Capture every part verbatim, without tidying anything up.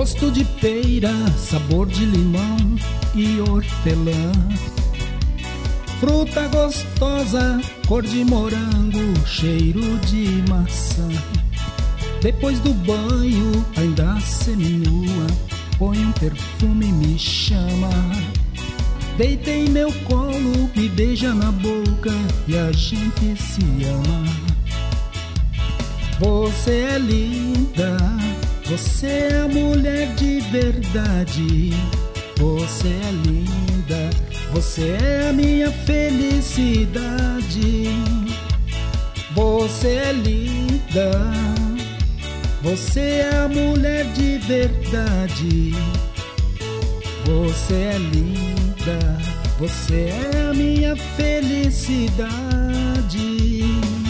Gosto de pera, sabor de limão e hortelã. Fruta gostosa, cor de morango, cheiro de maçã. Depois do banho, ainda seminua, põe um perfume e me chama. Deita em meu colo, me beija na boca e a gente se ama. Você é linda, você é a mulher de verdade. Você é linda, você é a minha felicidade. Você é linda, você é a mulher de verdade. Você é linda, você é a minha felicidade.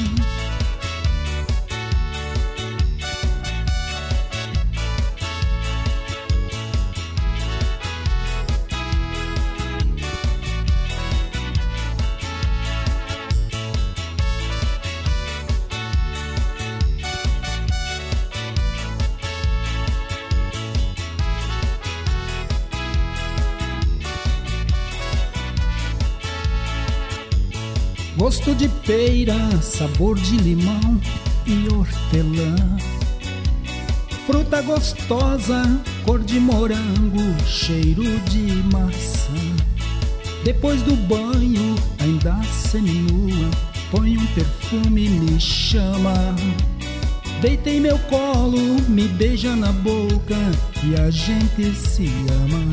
Gosto de pera, sabor de limão e hortelã. Fruta gostosa, cor de morango, cheiro de maçã. Depois do banho, ainda seminua, põe um perfume e me chama. Deita em meu colo, me beija na boca e a gente se ama.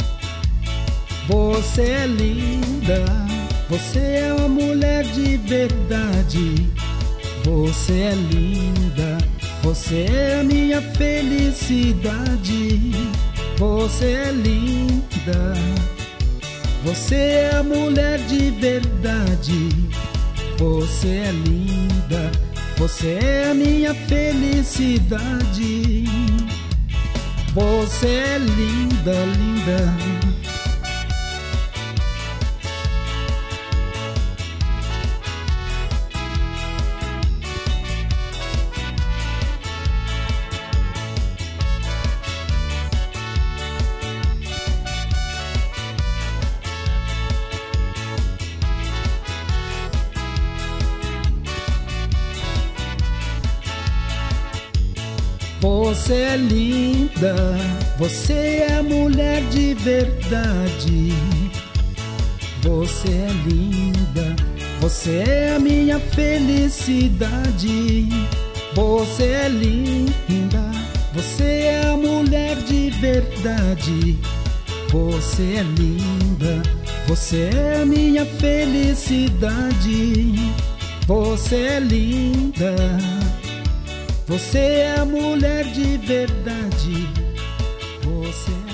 Você é linda, você é uma mulher de verdade. Você é linda, você é a minha felicidade. Você é linda, você é a mulher de verdade. Você é linda, você é a minha felicidade. Você é linda, linda. Você é linda, você é a mulher de verdade. Você é linda, você é a minha felicidade. Você é linda, você é a mulher de verdade. Você é linda, você é a minha felicidade. Você é linda, você é a mulher de verdade. Você é